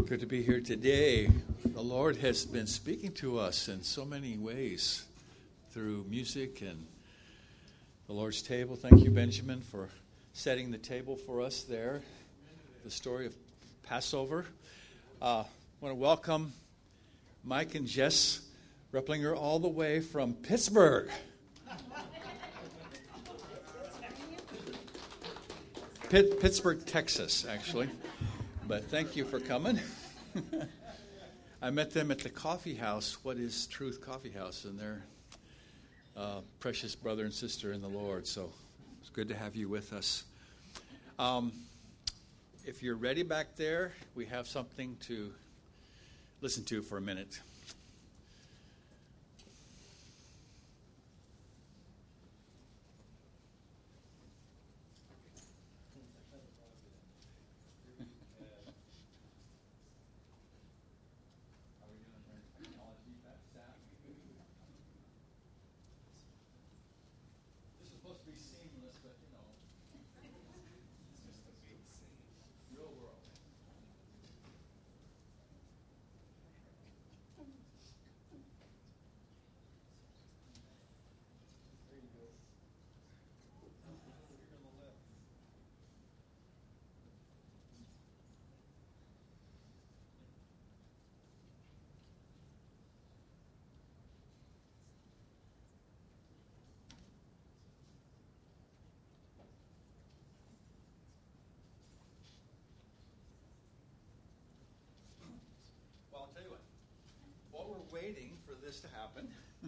Good to be here today. The Lord has been speaking to us in so many ways through music and the Lord's table. Thank you, Benjamin, for setting the table for us there. The story of Passover. I want to welcome Mike and Jess Repplinger all the way from Pittsburgh. Pittsburgh, Texas, actually. But thank you for coming. I met them at the coffee house, What is Truth Coffee House, and they're precious brother and sister in the Lord. So it's good to have you with us. If you're ready back there, we have something to listen to for a minute. Waiting for this to happen,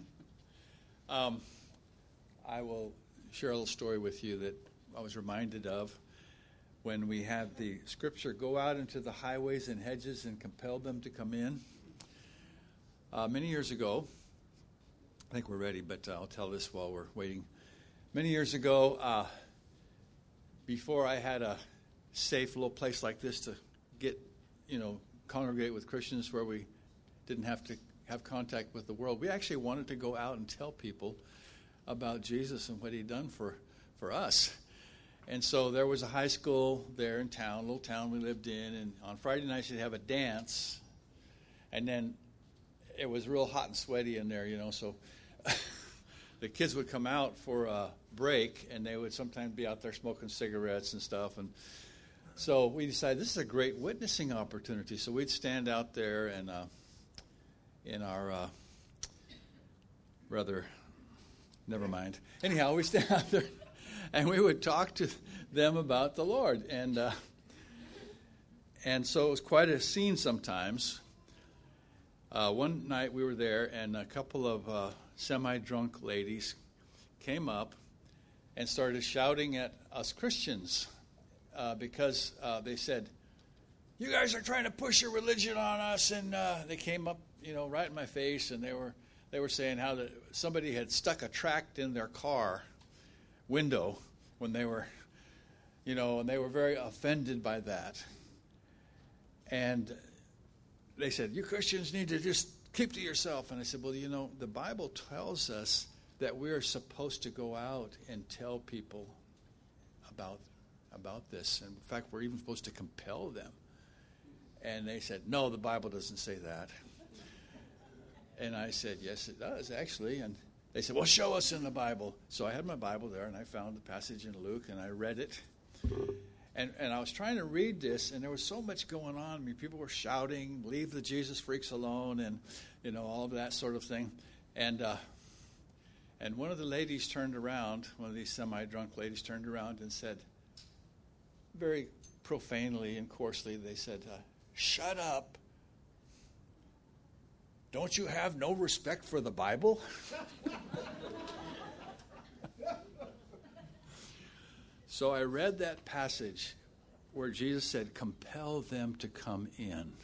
I will share a little story with you that I was reminded of when we had the scripture, go out into the highways and hedges and compel them to come in. Many years ago, I think we're ready, but I'll tell this while we're waiting. Many years ago, before I had a safe little place like this to get, congregate with Christians where we didn't have to have contact with the world, we actually wanted to go out and tell people about Jesus and what he'd done for us. And so there was a high school there in town, a little town we lived in, and on Friday nights you'd have a dance, and then it was real hot and sweaty in there, so the kids would come out for a break, and they would sometimes be out there smoking cigarettes and stuff, and so we decided this is a great witnessing opportunity. So we'd stand out there and in our never mind. Anyhow, we stand out there and we would talk to them about the Lord. And so it was quite a scene sometimes. One night we were there and a couple of semi-drunk ladies came up and started shouting at us Christians because they said, "You guys are trying to push your religion on us." And they came up, right in my face, and they were saying how that somebody had stuck a tract in their car window when they were, and they were very offended by that. And they said, "You Christians need to just keep to yourself." And I said, "Well, the Bible tells us that we are supposed to go out and tell people about this. And in fact, we're even supposed to compel them." And they said, "No, the Bible doesn't say that." And I said, "Yes, it does, actually." And they said, "Well, show us in the Bible." So I had my Bible there, and I found the passage in Luke, and I read it. And I was trying to read this, and there was so much going on. I mean, people were shouting, "Leave the Jesus freaks alone," and, all of that sort of thing. And one of the ladies turned around, one of these semi-drunk ladies turned around and said, very profanely and coarsely, they said, "Shut up. Don't you have no respect for the Bible?" So I read that passage where Jesus said, "Compel them to come in."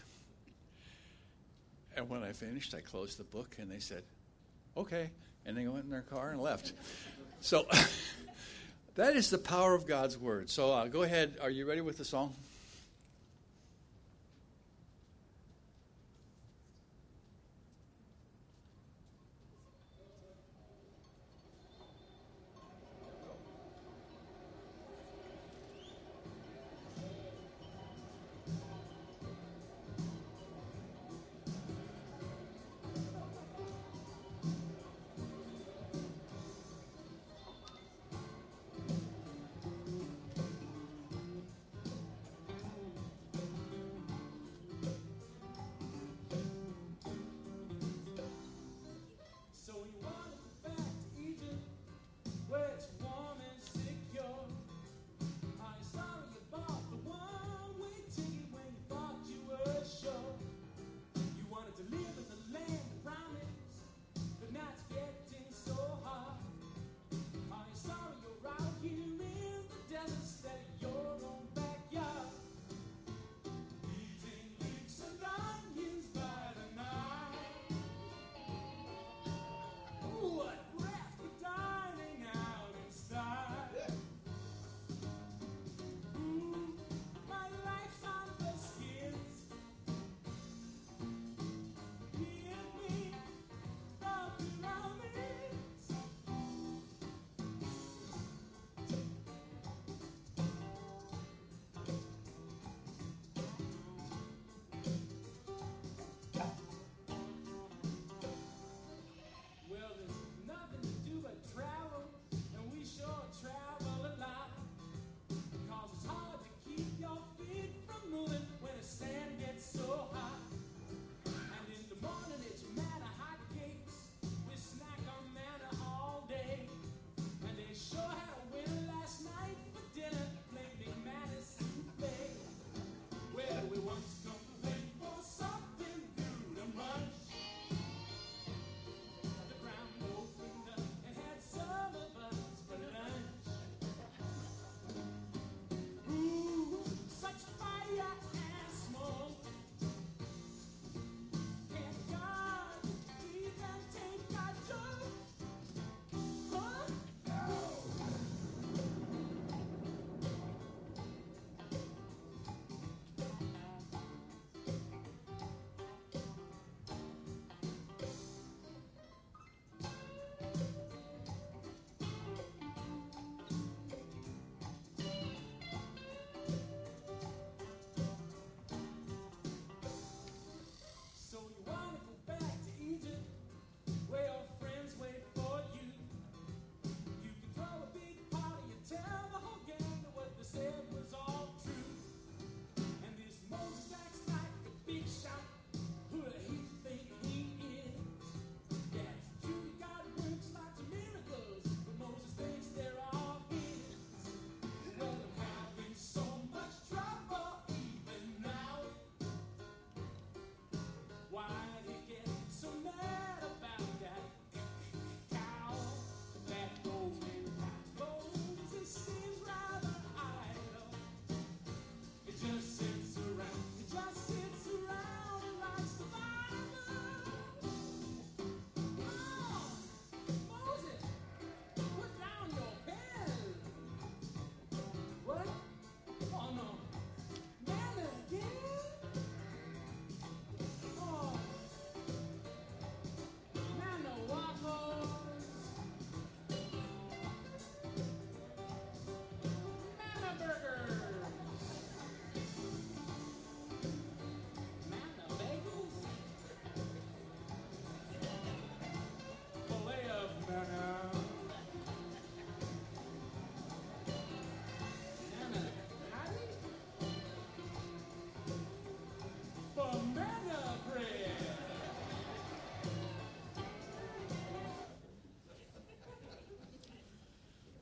And when I finished, I closed the book, and they said, "Okay." And they went in their car and left. So that is the power of God's word. So go ahead. Are you ready with the song?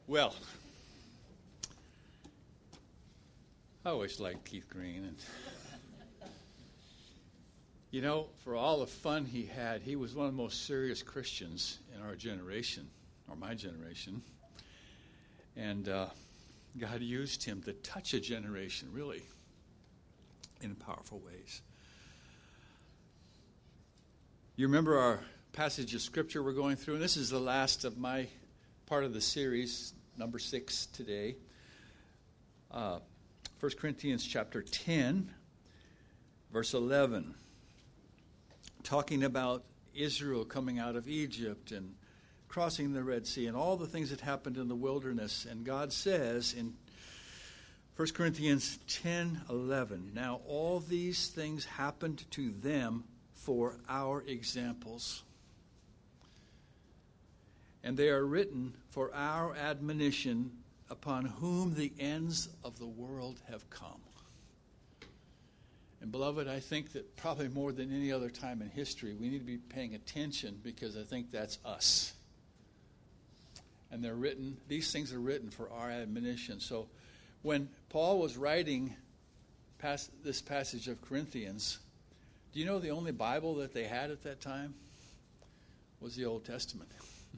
Well, I always liked Keith Green. And you know, for all the fun he had, he was one of the most serious Christians in our generation, or my generation. And God used him to touch a generation, really, in powerful ways. You remember our passage of Scripture we're going through, and this is the last of my part of the series, number 6 today. 1 Corinthians chapter 10, verse 11, talking about Israel coming out of Egypt and crossing the Red Sea and all the things that happened in the wilderness. And God says in 1 Corinthians 10:11, now all these things happened to them for our examples. And they are written for our admonition, upon whom the ends of the world have come. And beloved, I think that probably more than any other time in history, we need to be paying attention, because I think that's us. And they're written, these things are written for our admonition. So when Paul was writing this passage of Corinthians, do you know the only Bible that they had at that time was the Old Testament?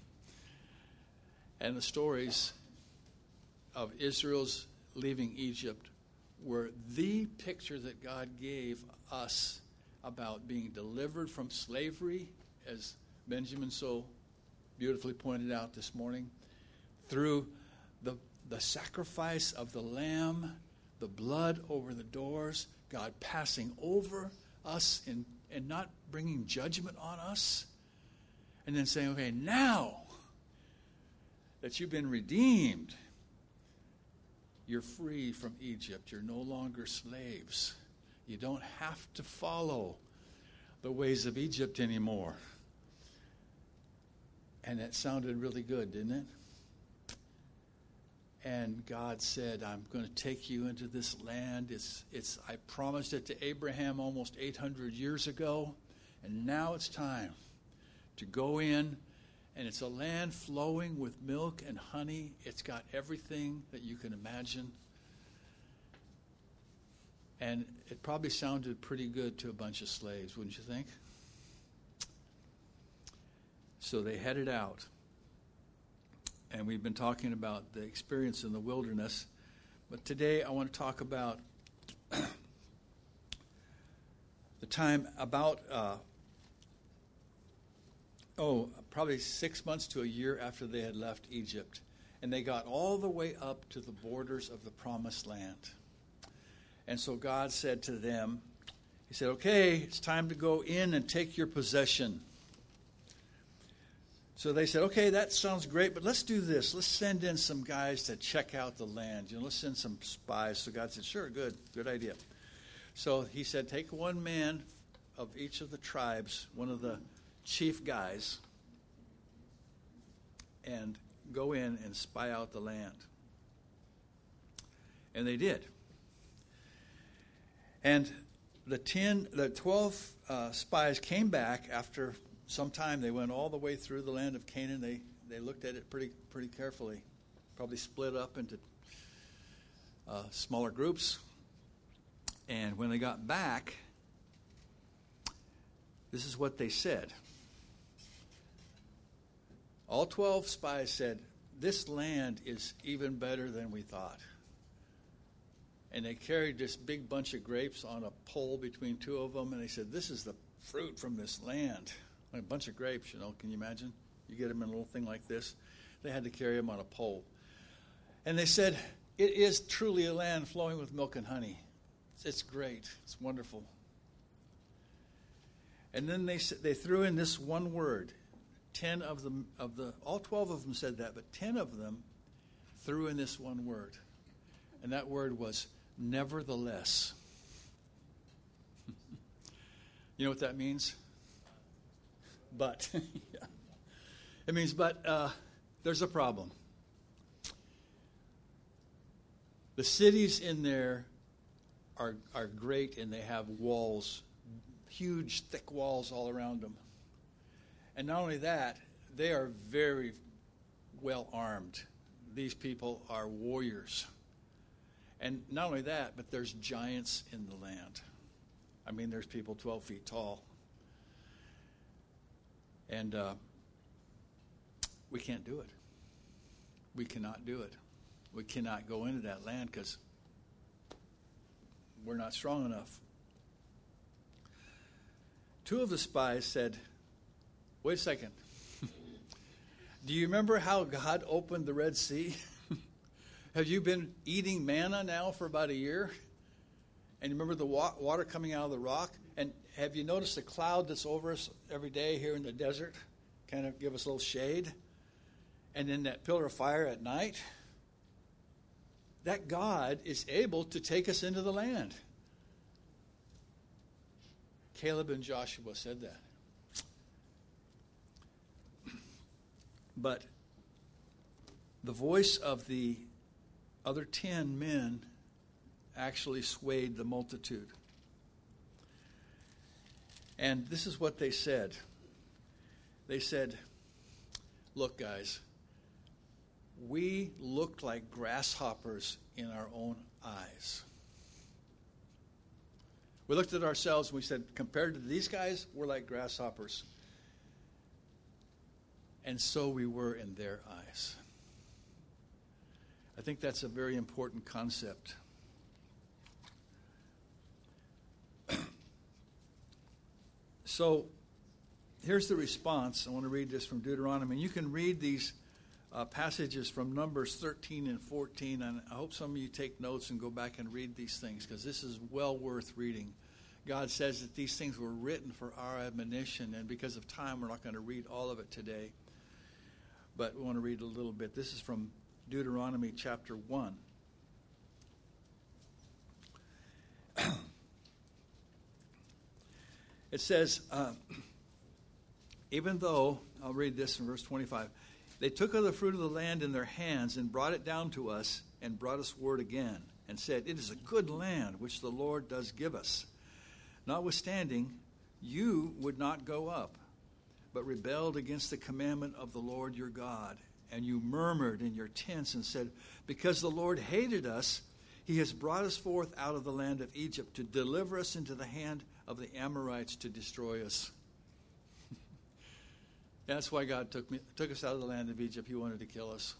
And the stories of Israel's leaving Egypt were the picture that God gave us about being delivered from slavery, as Benjamin so beautifully pointed out this morning, through the sacrifice of the lamb, the blood over the doors, God passing over us and not bringing judgment on us, and then saying, okay, now that you've been redeemed, you're free from Egypt. You're no longer slaves. You don't have to follow the ways of Egypt anymore. And that sounded really good, didn't it? And God said, I'm going to take you into this land. I promised it to Abraham almost 800 years ago. And now it's time to go in. And it's a land flowing with milk and honey. It's got everything that you can imagine. And it probably sounded pretty good to a bunch of slaves, wouldn't you think? So they headed out. And we've been talking about the experience in the wilderness. But today I want to talk about the time about probably 6 months to a year after they had left Egypt. And they got all the way up to the borders of the promised land. And so God said to them, he said, okay, it's time to go in and take your possession. So they said, okay, that sounds great, but let's do this. Let's send in some guys to check out the land. Let's send some spies. So God said, sure, good idea. So he said, take one man of each of the tribes, one of the chief guys, and go in and spy out the land. And they did. And the 12 spies came back after some time. They went all the way through the land of Canaan. They looked at it pretty carefully. Probably split up into smaller groups. And when they got back, this is what they said. All 12 spies said, this land is even better than we thought. And they carried this big bunch of grapes on a pole between two of them, and they said, this is the fruit from this land. A bunch of grapes, can you imagine? You get them in a little thing like this. They had to carry them on a pole. And they said, it is truly a land flowing with milk and honey. It's great. It's wonderful. And then they threw in this one word. 10 of them, all 12 of them said that, but 10 of them threw in this one word. And that word was nevertheless. You know what that means? But. Yeah. It means, but there's a problem. The cities in there are great, and they have walls, huge, thick walls all around them. And not only that, they are very well armed. these people are warriors. And not only that, but there's giants in the land. I mean, there's people 12 feet tall. And we can't do it. We cannot do it. We cannot go into that land because we're not strong enough. Two of the spies said, wait a second. Do you remember how God opened the Red Sea? Have you been eating manna now for about a year? And you remember the water coming out of the rock? And have you noticed the cloud that's over us every day here in the desert? Kind of give us a little shade. And then that pillar of fire at night. That God is able to take us into the land. Caleb and Joshua said that. But the voice of the other 10 men actually swayed the multitude. And this is what they said. They said, look, guys, we looked like grasshoppers in our own eyes. We looked at ourselves and we said, compared to these guys, we're like grasshoppers. And so we were in their eyes. I think that's a very important concept. So here's the response. I want to read this from Deuteronomy. And you can read these passages from Numbers 13 and 14. And I hope some of you take notes and go back and read these things, because this is well worth reading. God says that these things were written for our admonition. And because of time, we're not going to read all of it today. But we want to read a little bit. This is from Deuteronomy chapter 1. It says, even though, I'll read this from verse 25, they took of the fruit of the land in their hands and brought it down to us and brought us word again and said, it is a good land which the Lord does give us. Notwithstanding, you would not go up, but rebelled against the commandment of the Lord your God. And you murmured in your tents and said, because the Lord hated us, he has brought us forth out of the land of Egypt to deliver us into the hand of the Amorites to destroy us. That's why God took us out of the land of Egypt. He wanted to kill us.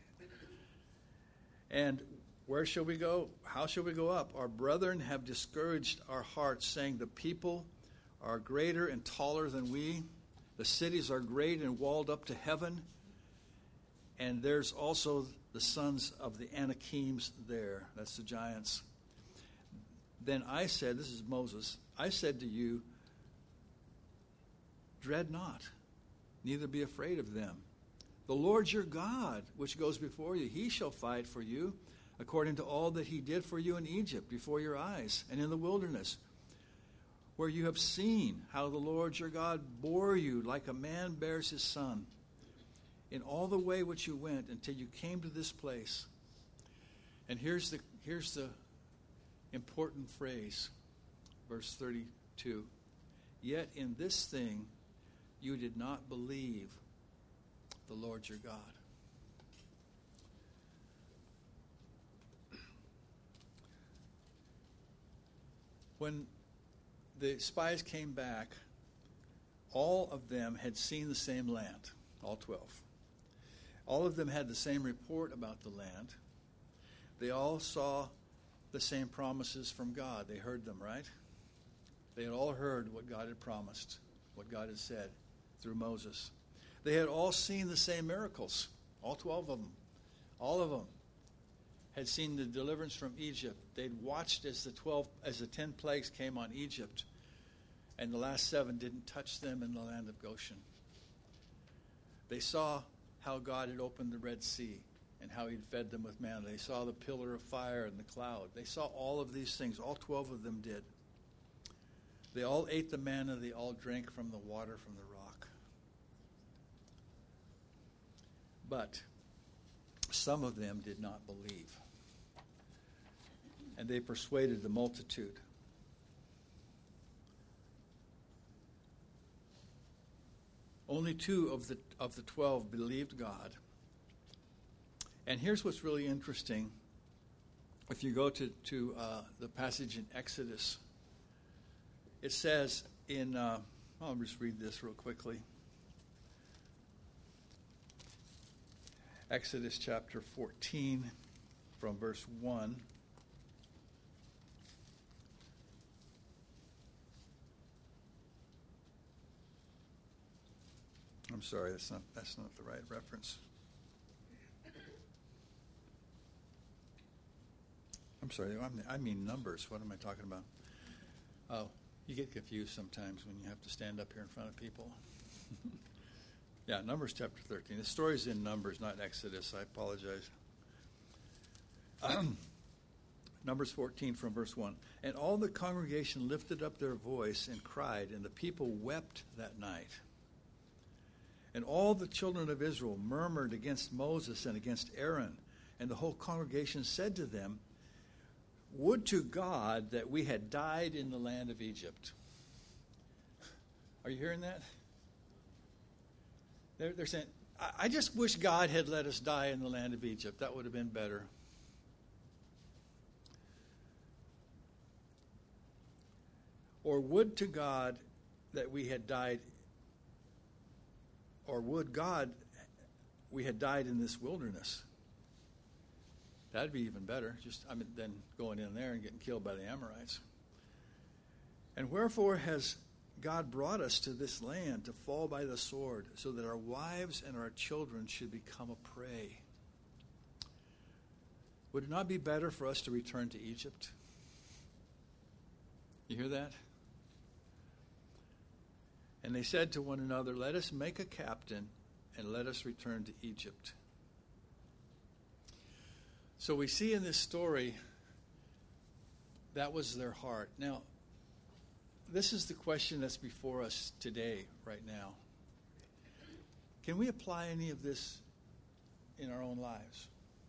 And where shall we go? How shall we go up? Our brethren have discouraged our hearts, saying, the people are greater and taller than we. The cities are great and walled up to heaven. And there's also the sons of the Anakims there. That's the giants. Then I said, this is Moses, I said to you, dread not, neither be afraid of them. The Lord your God, which goes before you, he shall fight for you, according to all that he did for you in Egypt, before your eyes, and in the wilderness, where you have seen how the Lord your God bore you like a man bears his son, in all the way which you went until you came to this place. And here's the important phrase, verse 32. Yet in this thing you did not believe the Lord your God. When the spies came back, all of them had seen the same land, all 12. All of them had the same report about the land. They all saw the same promises from God. They heard them, right? They had all heard what God had promised, what God had said through Moses. They had all seen the same miracles, all 12 of them. All of them had seen the deliverance from Egypt. They'd watched as the 10 plagues came on Egypt, and the last 7 didn't touch them in the land of Goshen. They saw how God had opened the Red Sea and how he'd fed them with manna. They saw the pillar of fire and the cloud. They saw all of these things. All 12 of them did. They all ate the manna. They all drank from the water from the rock. But some of them did not believe. And they persuaded the multitude. Only 2 of the 12 believed God. And here's what's really interesting. If you go to the passage in Exodus, it says in, I'll just read this real quickly. Exodus chapter 14 from verse 1. I'm sorry, that's not the right reference. I'm sorry, I mean Numbers. What am I talking about? Oh, you get confused sometimes when you have to stand up here in front of people. Yeah, Numbers chapter 13. The story's in Numbers, not Exodus. I apologize. Numbers 14 from verse 1. And all the congregation lifted up their voice and cried, and the people wept that night. And all the children of Israel murmured against Moses and against Aaron. And the whole congregation said to them, would to God that we had died in the land of Egypt. Are you hearing that? They're saying, I just wish God had let us die in the land of Egypt. That would have been better. Or would to God that we had died, or would God we had died in this wilderness. That'd be even better, than going in there and getting killed by the Amorites. And wherefore has God brought us to this land to fall by the sword, so that our wives and our children should become a prey? Would it not be better for us to return to Egypt? You hear that? And they said to one another, let us make a captain and let us return to Egypt. So we see in this story, that was their heart. Now, this is the question that's before us today, right now. Can we apply any of this in our own lives?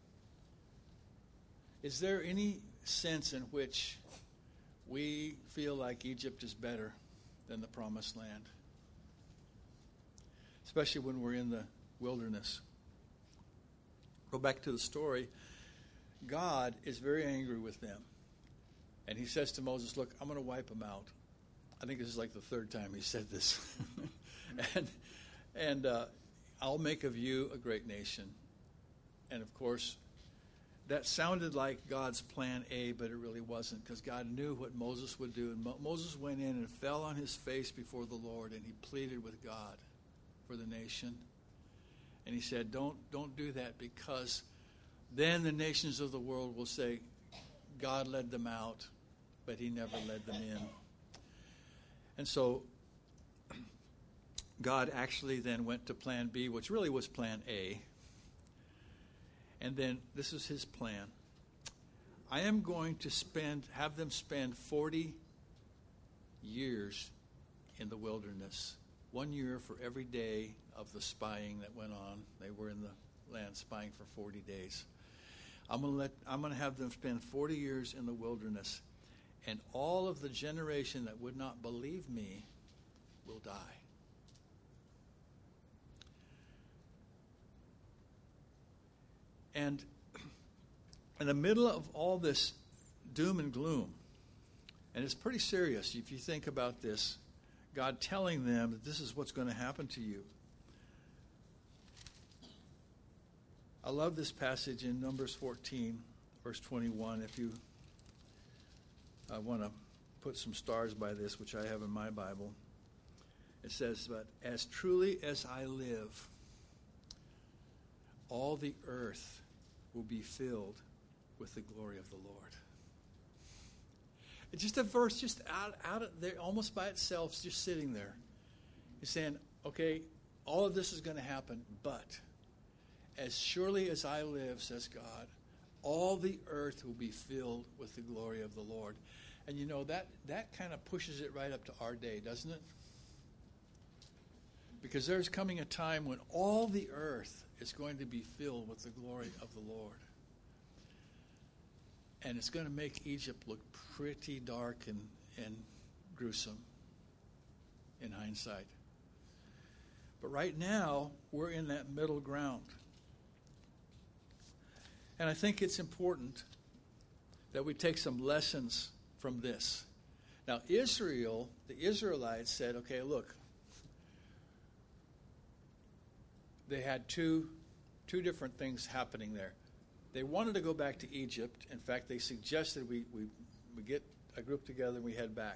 Is there any sense in which we feel like Egypt is better than the Promised Land? Especially when we're in the wilderness. Go back to the story. God is very angry with them. And he says to Moses, look, I'm going to wipe them out. I think this is like the third time he said this. and I'll make of you a great nation. And of course, that sounded like God's plan A, but it really wasn't, because God knew what Moses would do. And Moses went in and fell on his face before the Lord, and he pleaded with God for the nation. And he said, don't do that, because then the nations of the world will say, God led them out, but he never led them in. And so God actually then went to plan B, which really was plan A. And then this is his plan. I am going to have them spend 40 years in the wilderness. 1 year for every day of the spying that went on. They were in the land spying for 40 days. I'm going to have them spend 40 years in the wilderness, and all of the generation that would not believe me will die. And in the middle of all this doom and gloom, and it's pretty serious if you think about this, God telling them that this is what's going to happen to you. I love this passage in Numbers 14, verse 21. If you want to put some stars by this, which I have in my Bible, it says, but as truly as I live, all the earth will be filled with the glory of the Lord. It's just a verse just out of there, almost by itself, just sitting there. He's saying, okay, all of this is going to happen, but as surely as I live, says God, all the earth will be filled with the glory of the Lord. And you know, that kind of pushes it right up to our day, doesn't it? Because there's coming a time when all the earth is going to be filled with the glory of the Lord. And it's going to make Egypt look pretty dark and gruesome in hindsight. But right now, we're in that middle ground. And I think it's important that we take some lessons from this. Now, Israel, the Israelites said, okay, look, they had two different things happening there. They wanted to go back to Egypt. In fact, they suggested we get a group together and we head back.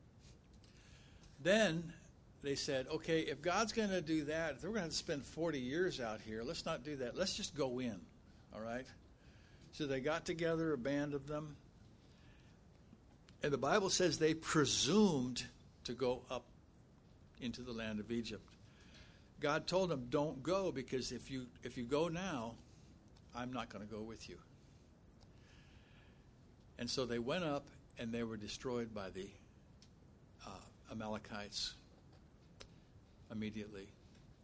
Then they said, okay, if God's going to do that, if we're going to spend 40 years out here, let's not do that. Let's just go in, all right? So they got together, a band of them. And the Bible says they presumed to go up into the land of Egypt. God told them, don't go, because if you go now, I'm not going to go with you. And so they went up, and they were destroyed by the Amalekites immediately.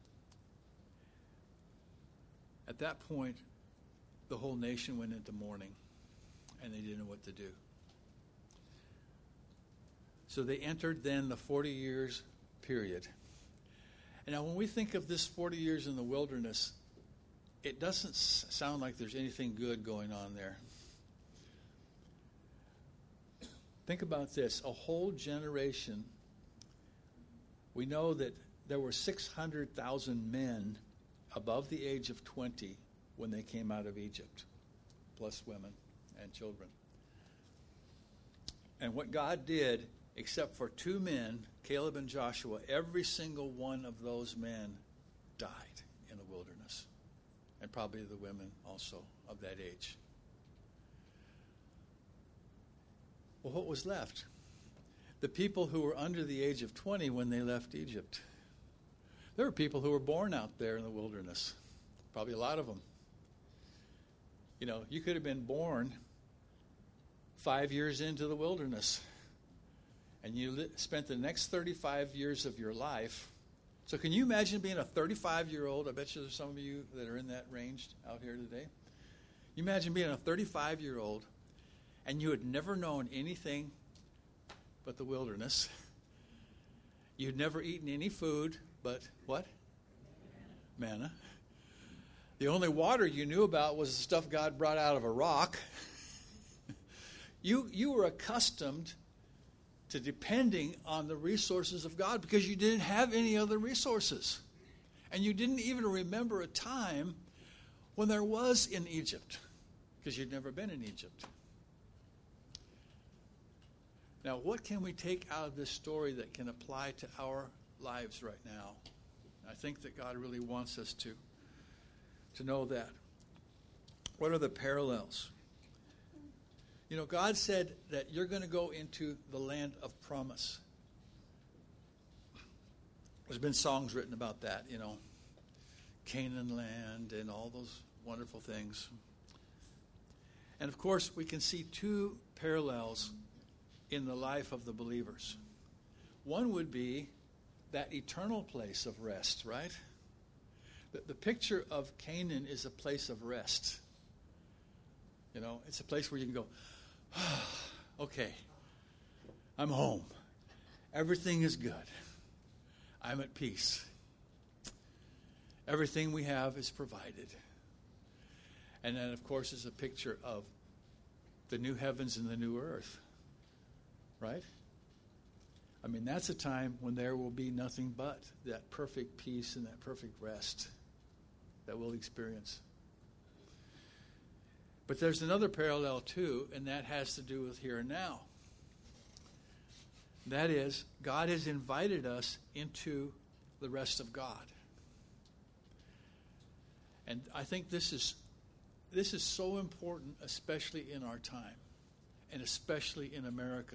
At that point, the whole nation went into mourning, and they didn't know what to do. So they entered then the 40 years period. And now when we think of this 40 years in the wilderness, it doesn't sound like there's anything good going on there. Think about this. A whole generation. We know that there were 600,000 men above the age of 20 when they came out of Egypt, plus women and children. And what God did, except for two men, Caleb and Joshua, every single one of those men died in the wilderness. And probably the women also of that age. Well, what was left? The people who were under the age of 20 when they left Egypt. There were people who were born out there in the wilderness. Probably a lot of them. You know, you could have been born 5 years into the wilderness. And you spent the next 35 years of your life. So can you imagine being a 35-year-old? I bet you there's some of you that are in that range out here today. You imagine being a 35-year-old and you had never known anything but the wilderness. You'd never eaten any food but what? Manna. The only water you knew about was the stuff God brought out of a rock. You were accustomed to depending on the resources of God because you didn't have any other resources. And you didn't even remember a time when there was in Egypt because you'd never been in Egypt. Now, what can we take out of this story that can apply to our lives right now? I think that God really wants us to know that. What are the parallels? You know, God said that you're going to go into the land of promise. There's been songs written about that, you know, Canaan land and all those wonderful things. And of course, we can see two parallels in the life of the believers. One would be that eternal place of rest, right? The picture of Canaan is a place of rest. You know, it's a place where you can go, okay, I'm home. Everything is good. I'm at peace. Everything we have is provided. And then, of course, is a picture of the new heavens and the new earth. Right? I mean, that's a time when there will be nothing but that perfect peace and that perfect rest that we'll experience. But there's another parallel too, and that has to do with here and now. That is, God has invited us into the rest of God. And I think this is so important, especially in our time, and especially in America.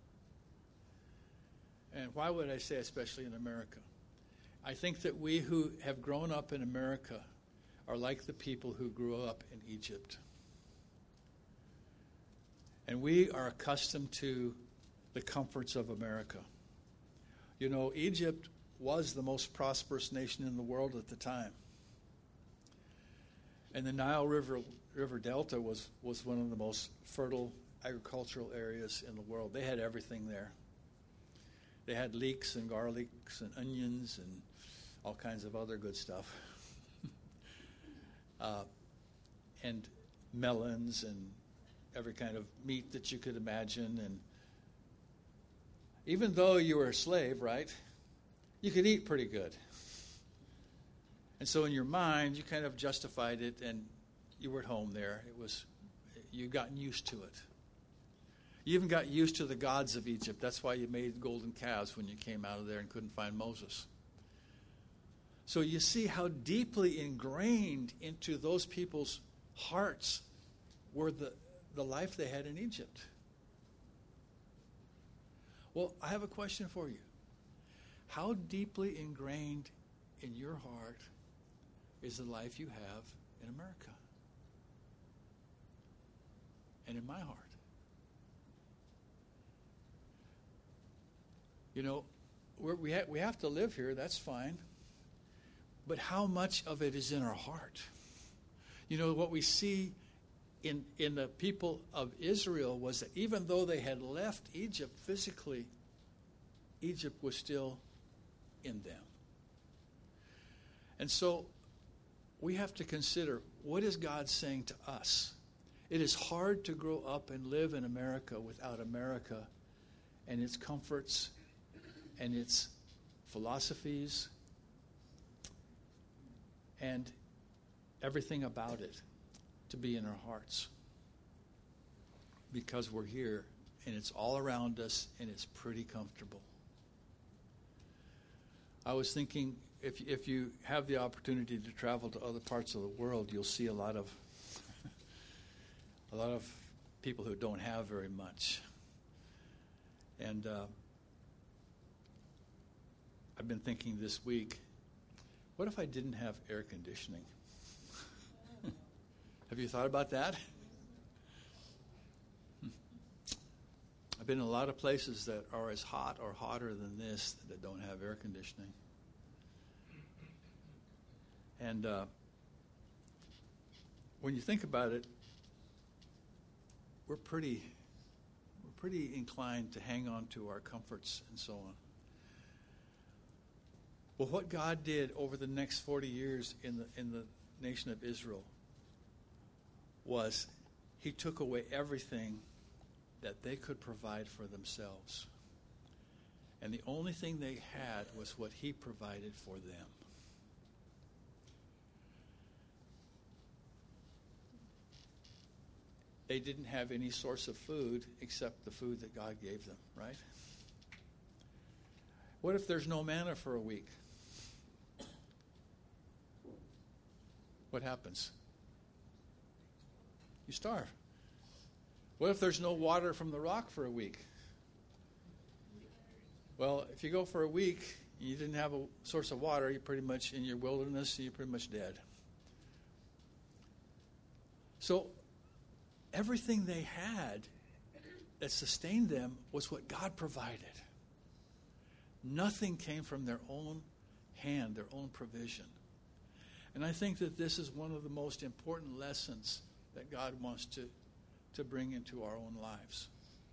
And why would I say especially in America? I think that we who have grown up in America are like the people who grew up in Egypt. And we are accustomed to the comforts of America. You know, Egypt was the most prosperous nation in the world at the time. And the Nile River Delta was one of the most fertile agricultural areas in the world. They had everything there. They had leeks and garlics and onions and all kinds of other good stuff. And melons and every kind of meat that you could imagine. And even though you were a slave, right, you could eat pretty good. And so in your mind, you kind of justified it, and you were at home there. You'd gotten used to it. You even got used to the gods of Egypt. That's why you made golden calves when you came out of there and couldn't find Moses. So you see how deeply ingrained into those people's hearts were the life they had in Egypt. Well, I have a question for you. How deeply ingrained in your heart is the life you have in America and in my heart? You know, we have to live here, that's fine. But how much of it is in our heart? You know, what we see in the people of Israel was that even though they had left Egypt physically, Egypt was still in them. And so we have to consider, what is God saying to us? It is hard to grow up and live in America without America and its comforts and its philosophies and everything about it to be in our hearts, because we're here and it's all around us and it's pretty comfortable. I was thinking, if you have the opportunity to travel to other parts of the world, you'll see a lot of people who don't have very much. And I've been thinking this week, what if I didn't have air conditioning? Have you thought about that? I've been in a lot of places that are as hot or hotter than this that don't have air conditioning. And when you think about it, we're pretty inclined to hang on to our comforts and so on. Well, what God did over the next 40 years in the nation of Israel was he took away everything that they could provide for themselves. And the only thing they had was what he provided for them. They didn't have any source of food except the food that God gave them, right? What if there's no manna for a week? What happens? You starve. What if there's no water from the rock for a week? Well, if you go for a week, you didn't have a source of water, you're pretty much in your wilderness, you're pretty much dead. So everything they had that sustained them was what God provided. Nothing came from their own hand, their own provision. And I think that this is one of the most important lessons that God wants to bring into our own lives.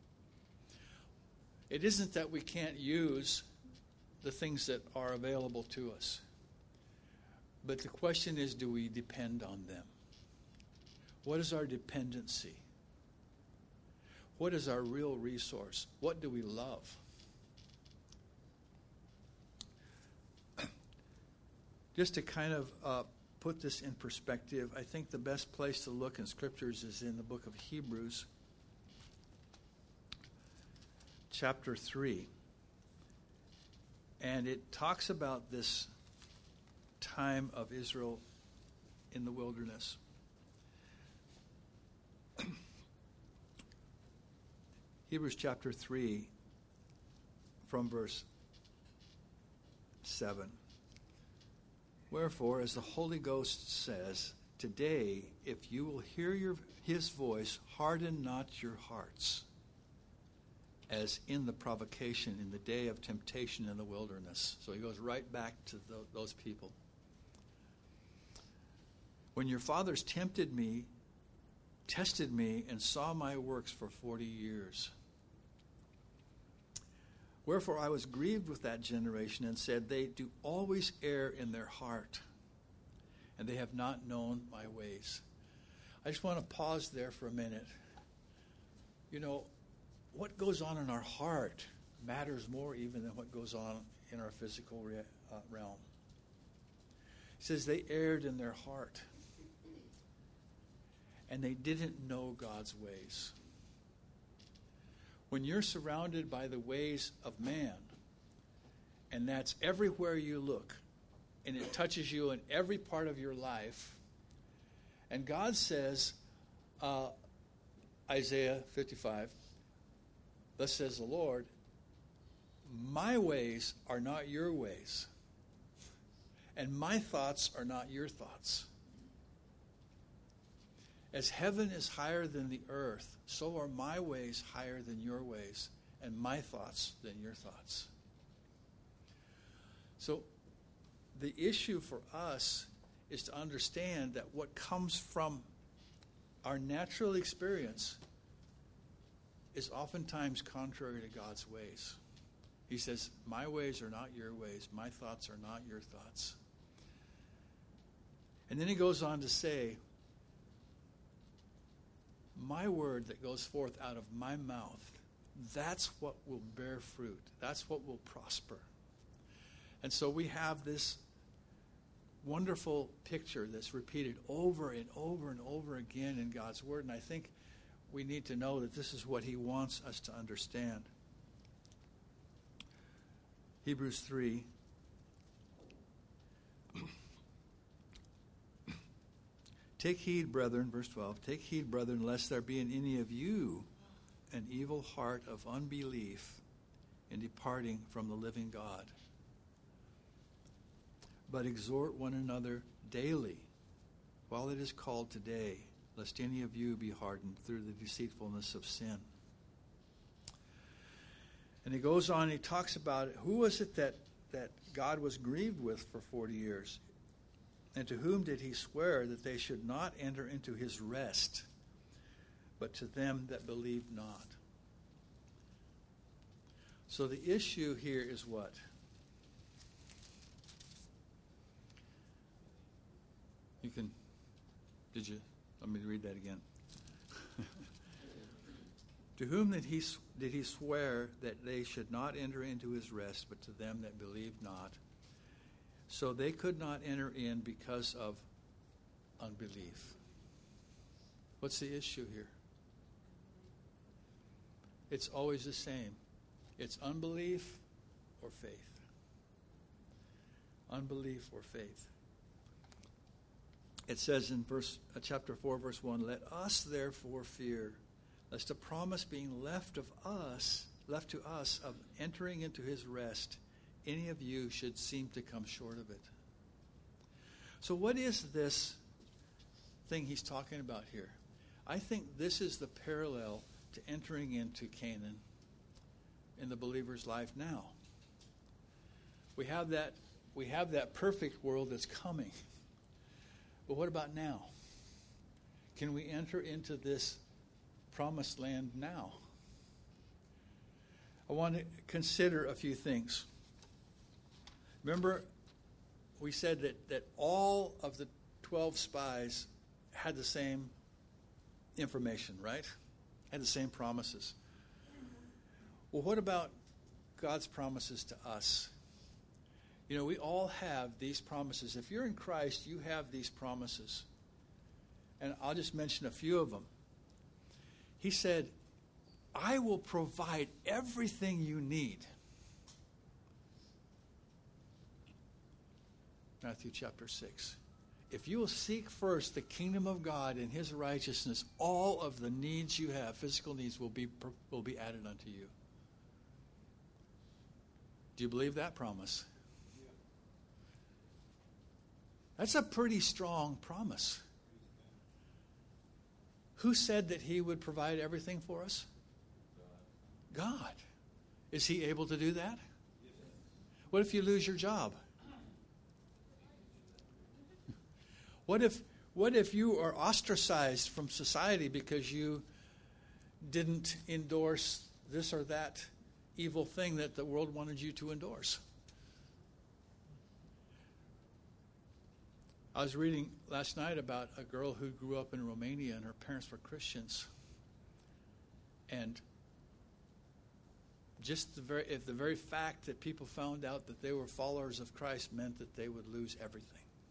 It isn't that we can't use the things that are available to us. But the question is, do we depend on them? What is our dependency? What is our real resource? What do we love? Just to kind of put this in perspective, I think the best place to look in Scriptures is in the book of Hebrews, chapter 3. And it talks about this time of Israel in the wilderness. Hebrews chapter 3, from verse 7. Wherefore, as the Holy Ghost says, today, if you will hear his voice, harden not your hearts, as in the provocation in the day of temptation in the wilderness. So he goes right back to those people. When your fathers tested me, and saw my works for 40 years. Wherefore I was grieved with that generation and said, they do always err in their heart, and they have not known my ways. I just want to pause there for a minute. You know, what goes on in our heart matters more even than what goes on in our physical realm. It says they erred in their heart, and they didn't know God's ways. When you're surrounded by the ways of man, and that's everywhere you look, and it touches you in every part of your life, and God says, Isaiah 55, thus says the Lord, my ways are not your ways, and my thoughts are not your thoughts. As heaven is higher than the earth, so are my ways higher than your ways, and my thoughts than your thoughts. So the issue for us is to understand that what comes from our natural experience is oftentimes contrary to God's ways. He says, my ways are not your ways. My thoughts are not your thoughts. And then he goes on to say, my word that goes forth out of my mouth, that's what will bear fruit. That's what will prosper. And so we have this wonderful picture that's repeated over and over and over again in God's word. And I think we need to know that this is what he wants us to understand. Hebrews 3. Take heed, brethren, verse 12, take heed, brethren, lest there be in any of you an evil heart of unbelief in departing from the living God. But exhort one another daily, while it is called today, lest any of you be hardened through the deceitfulness of sin. And he goes on, he talks about it. Who was it that God was grieved with for 40 years? And to whom did he swear that they should not enter into his rest, but to them that believed not? So the issue here is what? Let me read that again. To whom did he swear that they should not enter into his rest, but to them that believed not? So they could not enter in because of unbelief. What's the issue here? It's always the same. It's unbelief or faith. Unbelief or faith. It says in chapter 4, verse 1, let us therefore fear, lest a promise being left to us of entering into his rest, any of you should seem to come short of it. So what is this thing he's talking about here? I think this is the parallel to entering into Canaan in the believer's life now. We have that perfect world that's coming. But what about now? Can we enter into this promised land now? I want to consider a few things. Remember, we said that all of the 12 spies had the same information, right? Had the same promises. Well, what about God's promises to us? You know, we all have these promises. If you're in Christ, you have these promises. And I'll just mention a few of them. He said, I will provide everything you need. Matthew chapter 6. If you will seek first the kingdom of God and his righteousness, all of the needs you have, physical needs, will be added unto you. Do you believe that promise? That's a pretty strong promise. Who said that he would provide everything for us? God. Is he able to do that? What if you lose your job? What if you are ostracized from society because you didn't endorse this or that evil thing that the world wanted you to endorse? I was reading last night about a girl who grew up in Romania and her parents were Christians. And just the very fact that people found out that they were followers of Christ meant that they would lose everything.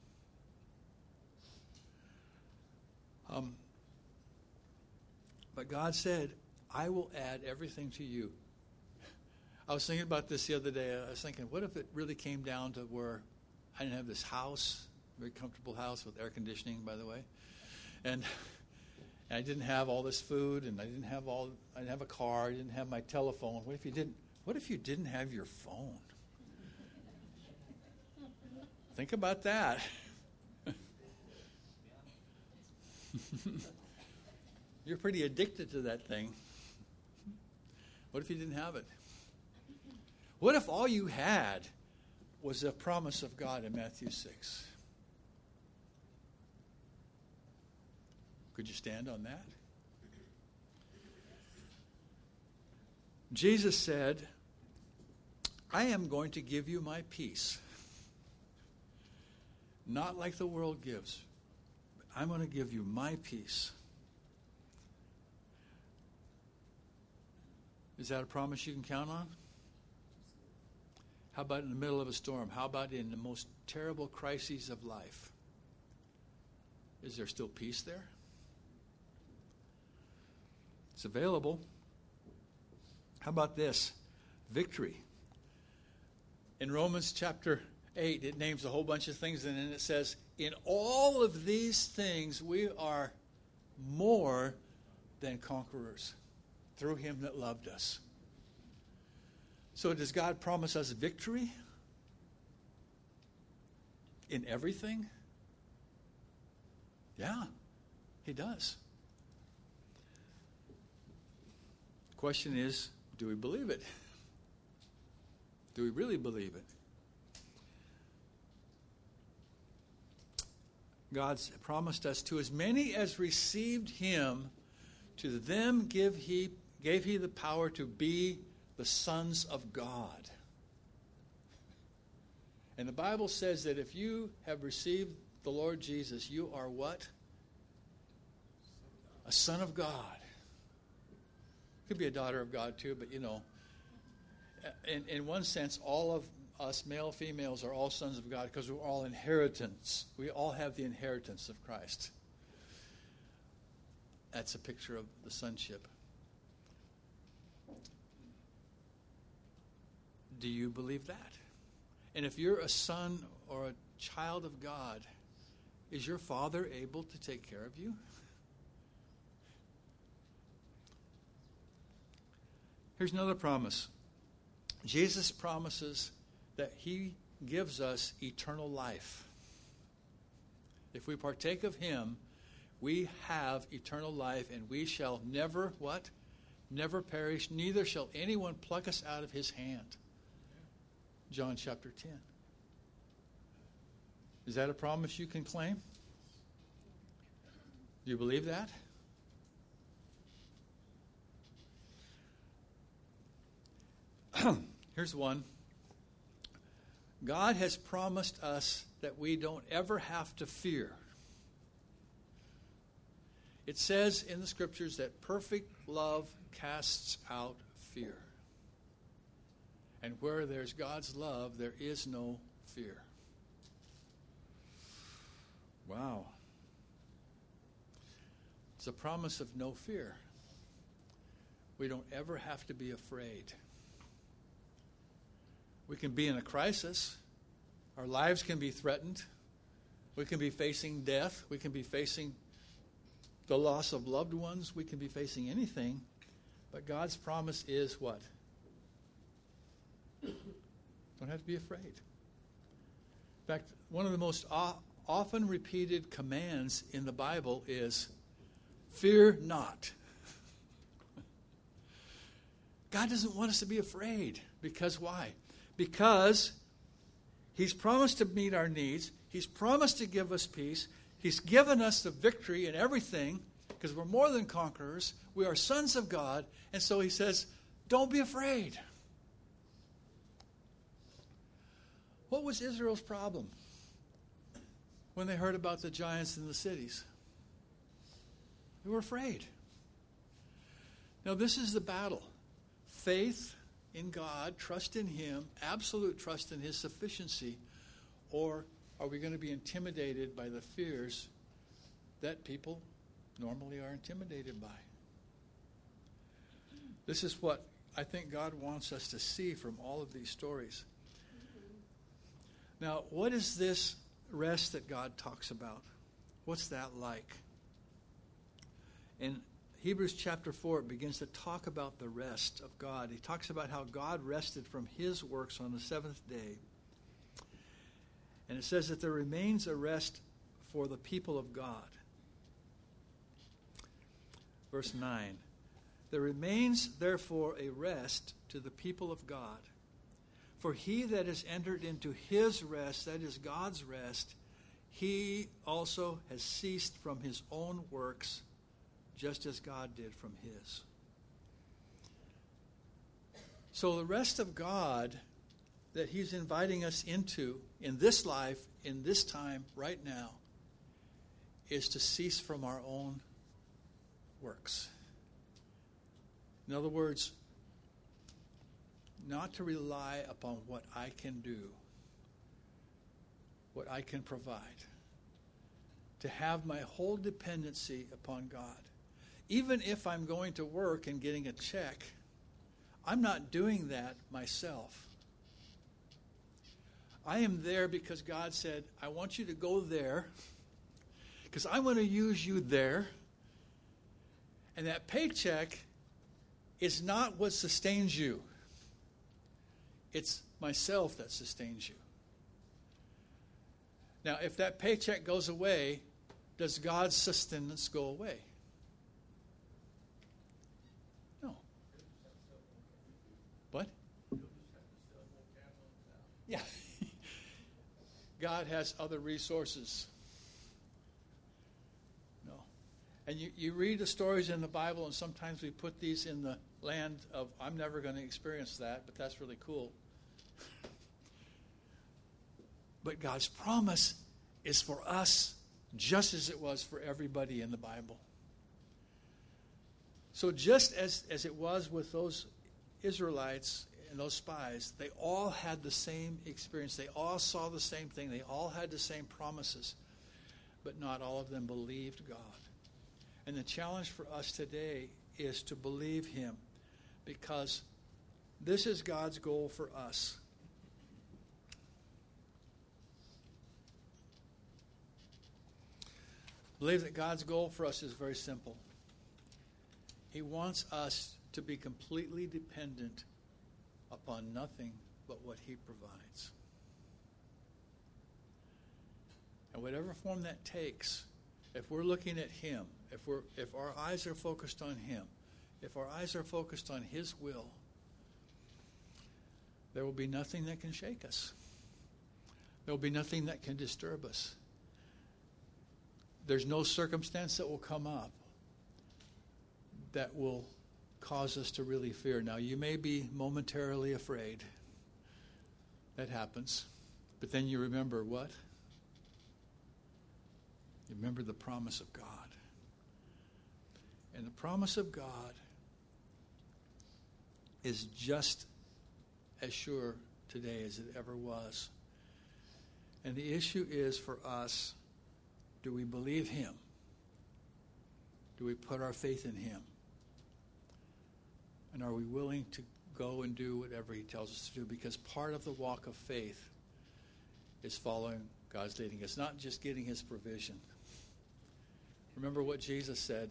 But God said, I will add everything to you. I was thinking about this the other day. I was thinking, what if it really came down to where I didn't have this house, very comfortable house with air conditioning, by the way, and I didn't have all this food, and I didn't have a car, I didn't have my telephone. What if you didn't have your phone? Think about that. You're pretty addicted to that thing. What if you didn't have it? What if all you had was a promise of God in Matthew 6? Could you stand on that? Jesus said, I am going to give you my peace. Not like the world gives. But I'm going to give you my peace. Is that a promise you can count on? How about in the middle of a storm? How about in the most terrible crises of life? Is there still peace there? It's available. How about this? Victory. In Romans chapter 8, it names a whole bunch of things, and then it says, in all of these things we are more than conquerors through him that loved us. So does God promise us victory in everything? Yeah, he does. The question is, do we believe it? Do we really believe it? God's promised us, to as many as received him, to them gave he the power to be the sons of God. And the Bible says that if you have received the Lord Jesus, you are what? A son of God. Could be a daughter of God too, but in one sense, all of us, male, females, are all sons of God because we're all inheritance. We all have the inheritance of Christ. That's a picture of the sonship. Do you believe that? And if you're a son or a child of God, is your Father able to take care of you? Here's another promise. Jesus promises that he gives us eternal life. If we partake of him, we have eternal life, and we shall never, what? Never perish, neither shall anyone pluck us out of his hand. John chapter 10. Is that a promise you can claim? Do you believe that? Here's one. God has promised us that we don't ever have to fear. It says in the scriptures that perfect love casts out fear. And where there's God's love, there is no fear. Wow. It's a promise of no fear. We don't ever have to be afraid. We can be in a crisis. Our lives can be threatened. We can be facing death. We can be facing the loss of loved ones. We can be facing anything. But God's promise is what? Don't have to be afraid. In fact, one of the most often repeated commands in the Bible is, fear not. God doesn't want us to be afraid. Because why? Because he's promised to meet our needs. He's promised to give us peace. He's given us the victory in everything because we're more than conquerors. We are sons of God. And so he says, don't be afraid. What was Israel's problem? when they heard about the giants in the cities. They were afraid. Now, this is the battle. Faith in God, trust in Him, absolute trust in His sufficiency, or are we going to be intimidated by the fears that people normally are intimidated by? This is what I think God wants us to see from all of these stories. Now, what is this rest that God talks about? What's that like? In Hebrews chapter 4, it begins to talk about the rest of God. He talks about how God rested from His works on the seventh day. And it says that there remains a rest for the people of God. Verse 9. There remains, therefore, a rest to the people of God. For he that has entered into his rest, that is God's rest, he also has ceased from his own works, just as God did from his. So the rest of God that He's inviting us into in this life, in this time, right now, is to cease from our own works. In other words, not to rely upon what I can do, what I can provide. To have my whole dependency upon God. Even if I'm going to work and getting a check, I'm not doing that myself. I am there because God said, I want you to go there because I want to use you there. And that paycheck is not what sustains you. It's myself that sustains you. Now, if that paycheck goes away, does God's sustenance go away? No. What? Yeah. God has other resources. No. And you read the stories in the Bible, and sometimes we put these in the land of, I'm never going to experience that, but that's really cool. But God's promise is for us just as it was for everybody in the Bible. So just as it was with those Israelites and those spies, they all had the same experience. They all saw the same thing. They all had the same promises. But not all of them believed God. And the challenge for us today is to believe Him, because this is God's goal for us. I believe that God's goal for us is very simple. He wants us to be completely dependent upon nothing but what He provides. And whatever form that takes, if we're looking at Him, if our eyes are focused on Him, if our eyes are focused on His will, there will be nothing that can shake us. There will be nothing that can disturb us. There's no circumstance that will come up that will cause us to really fear. Now, you may be momentarily afraid. That happens. But then you remember what? You remember the promise of God. And the promise of God is just as sure today as it ever was. And the issue is for us, do we believe Him? Do we put our faith in Him? And are we willing to go and do whatever He tells us to do? Because part of the walk of faith is following God's leading. It's not just getting His provision. Remember what Jesus said.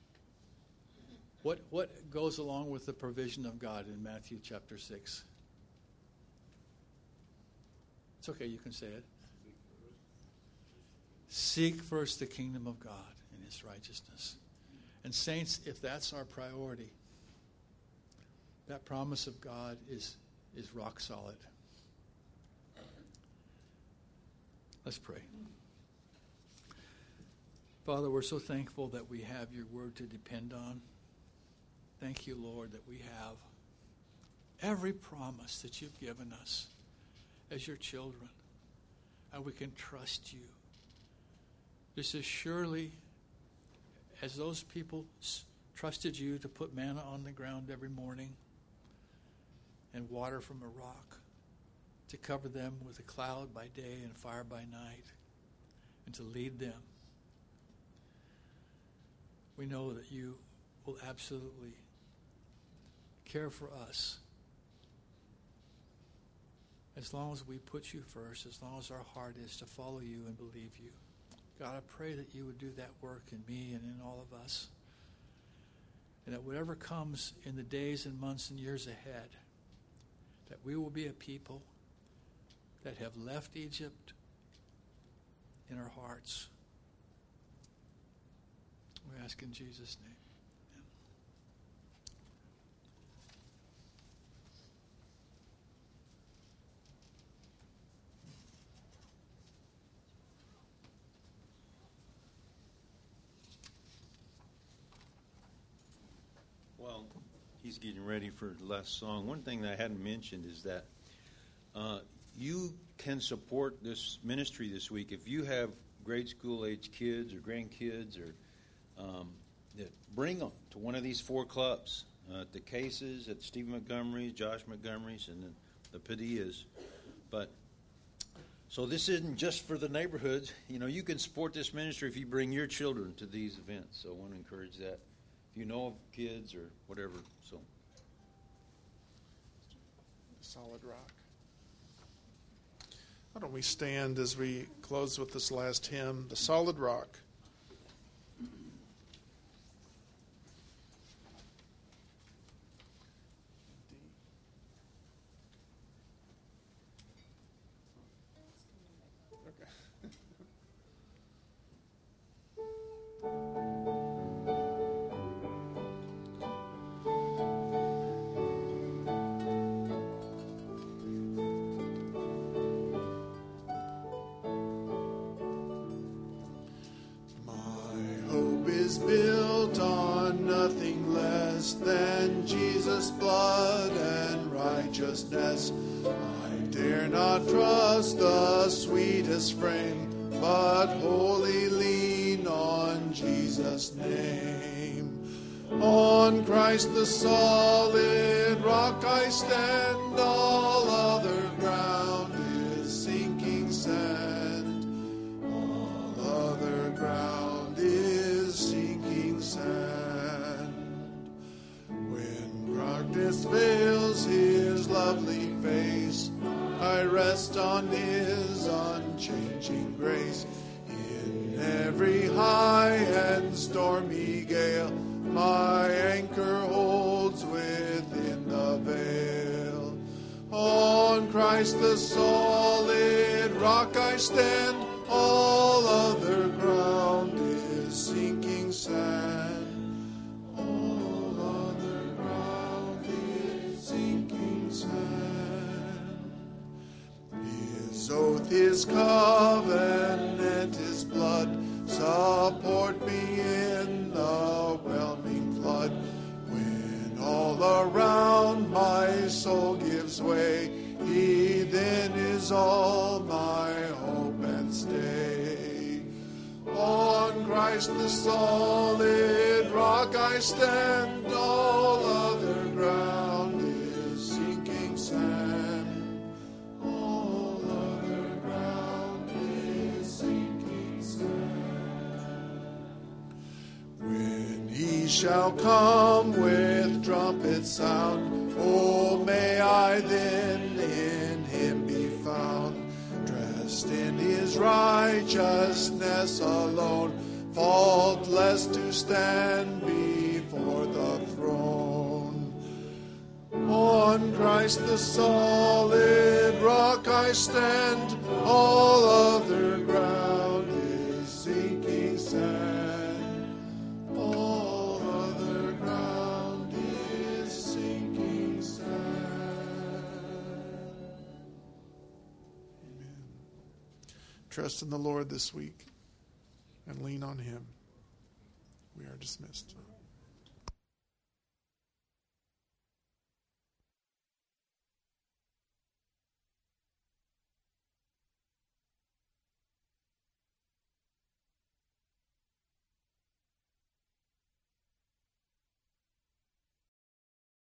What goes along with the provision of God in Matthew chapter 6? It's okay, you can say it. Seek first the kingdom of God and His righteousness. And saints, if that's our priority, that promise of God is rock solid. Let's pray. Father, we're so thankful that we have your word to depend on. Thank you, Lord, that we have every promise that you've given us as your children. And we can trust you. just as surely as those people trusted you to put manna on the ground every morning and water from a rock, to cover them with a cloud by day and fire by night, and to lead them, we know that you will absolutely care for us as long as we put you first, as long as our heart is to follow you and believe you. God, I pray that you would do that work in me and in all of us, and that whatever comes in the days and months and years ahead, that we will be a people that have left Egypt in our hearts. We ask in Jesus' name. Well, he's getting ready for the last song. One thing that I hadn't mentioned is that you can support this ministry this week. If you have grade school age kids or grandkids, or bring them to one of these 4 clubs, at the Cases, at Steve Montgomery's, Josh Montgomery's, and the Padillas. But so this isn't just for the neighborhoods. You know, you can support this ministry if you bring your children to these events. So I want to encourage that. If you know of kids or whatever, so. Solid rock. Why don't we stand as we close with this last hymn, The Solid Rock. Built on nothing less than Jesus' blood and righteousness. I dare not trust the sweetest frame, but wholly lean on Jesus' name. On Christ the solid rock I stand, all other ground is sinking sand. All other ground is sinking sand. When darkness veils his lovely face, I rest on his unchanging grace. In every high and stormy gale, my anchor holds within the veil. On Christ the solid rock I stand, all other ground is sinking sand. All other ground is sinking sand. His oath, his covenant, his blood support me in the whelming flood. When all around my soul gives way, he then is all my hope and stay. On Christ the solid rock I stand, all other ground is sinking sand. All other ground is sinking sand. When he shall come with trumpet sound, oh, may I then in him be found, dressed in his righteousness alone, faultless to stand before the throne. On Christ the solid rock I stand, all other ground is sinking sand. All other ground is sinking sand. Amen. Trust in the Lord this week and lean on him. We are dismissed.